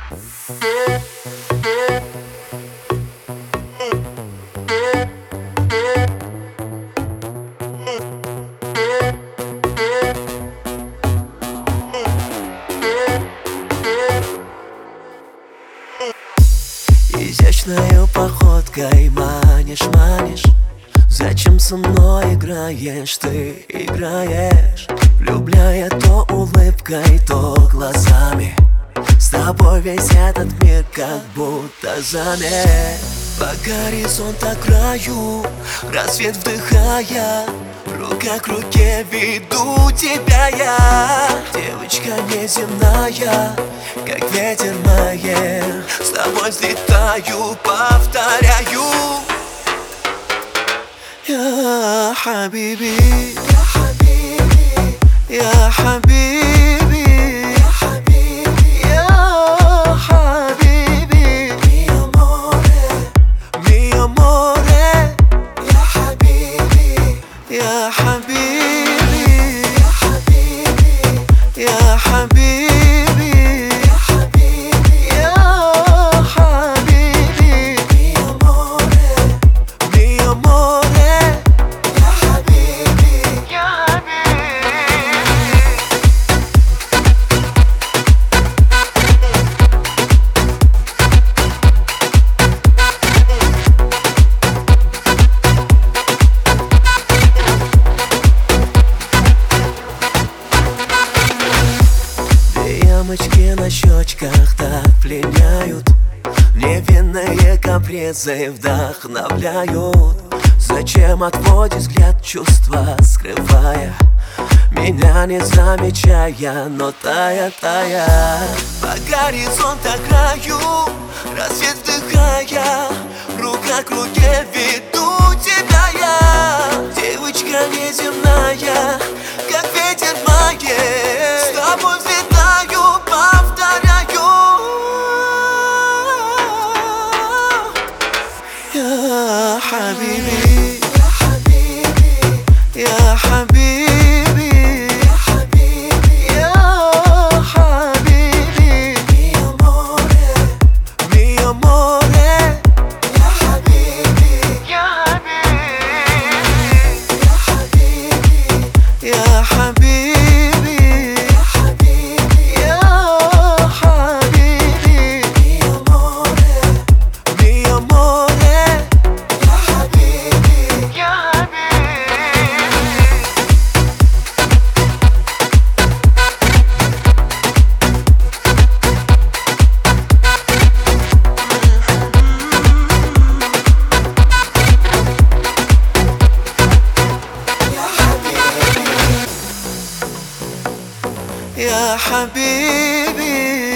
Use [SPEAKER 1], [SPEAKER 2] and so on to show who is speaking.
[SPEAKER 1] Изящной походкой манишь. Зачем со мной играешь, ты играешь, влюбляя то улыбкой, то глазами. С тобой весь этот мир как будто замер. По горизонту краю, рассвет вдыхая, рука к руке веду тебя я. Девочка неземная, как ветер мае, с тобой взлетаю, повторяю. يا حبيبي يا حبيبي يا حبيبي يا حبيبي يا حبيبي mi amore mi amore يا حبيبي يا حبيبي يا حبيبي يا حبيبي يا حبيبي يا حبيبي mi amore mi amore Ямочки на щечках так пленяют, невинные капризы вдохновляют. Зачем отводишь взгляд, чувства скрывая, меня не замечая, но тая. По горизонту краю, рассвет вдыхая, рука к руке веду тебя я. Девочка неземная, как ветер в мае, с тобой взлетаю, повторяю. يا حبيبي يا حبيبي يا حبيبي يا حبيبي يا حبيبي mi amore mi amore يا حبيبي يا حبيبي يا حبيبي يا حبيبي يا حبيبي mi amore mi amore يا حبيبي